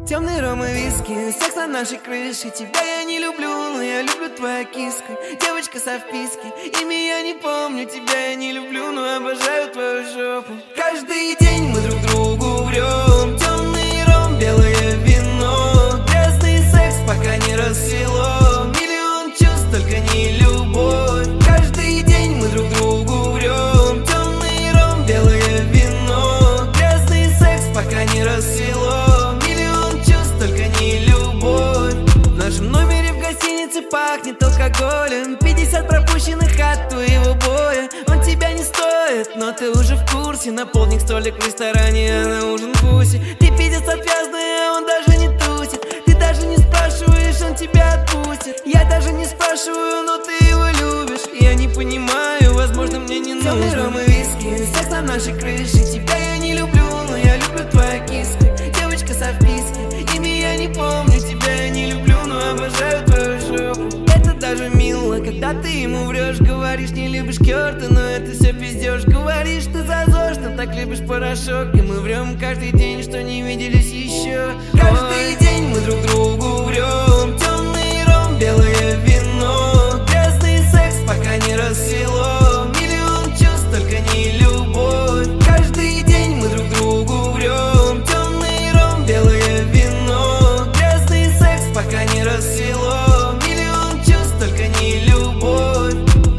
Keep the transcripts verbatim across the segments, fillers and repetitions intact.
Темный ром и виски, секс на нашей крыше. Тебя я не люблю, но я люблю твою киску. Девочка со вписки, имя я не помню. Тебя я не люблю, но обожаю твою жопу. Каждый день мы друг другу врем. Темный ром, белое вино. Грязный секс, пока не рассвело. Миллион чувств, только не любовь. Каждый день мы друг другу врем. Темный ром, белое вино. Грязный секс, пока не рассвело. Только не любовь. В нашем номере в гостинице пахнет алкоголем. Пятьдесят пропущенных от твоего боя. Он тебя не стоит, но ты уже в курсе. Наполни столик в ресторане, а на ужин пуси. Ты пиздец отвязный, а он даже не тусит. Ты даже не спрашиваешь, он тебя отпустит. Я даже не спрашиваю, но ты его любишь. Я не понимаю, возможно, мне не нужно. Темный ром и виски, секс на нашей крыше. Тебя я не люблю, но я люблю твою киску. Девочка со вписки, я не помню, тебя я не люблю, но обожаю твою жопу. Это даже мило, когда ты ему врешь. Говоришь, не любишь Кёрта, но это все пиздешь. Говоришь, ты зазорно, так любишь порошок. И мы врем каждый день, что не виделись еще. Каждый день мы друг другу врем. Темный ром, белое вино. Грязный секс, пока не рассвело. Миллион чувств, только не любовь. Каждый день мы друг другу врем. Темный ром, белое вино. Пока не рассвело, миллион чувств, только не любовь.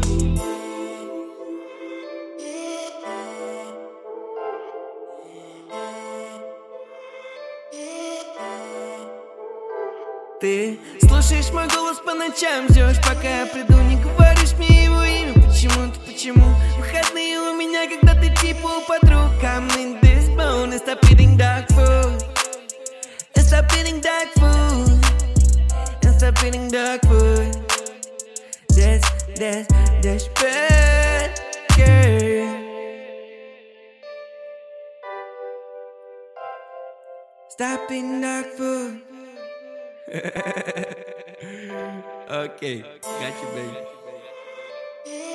Ты слушаешь мой голос по ночам, ждешь, пока я приду, не говоришь мне его имя. Почему-то, почему? Выходные у меня, когда ты типа у подруг. I'm in this bone, and stop eating dog food. And stop eating dog food. Stop eating dog food. That's, that's, that's bad, girl. Stop eating dog food. Okay, got you, baby.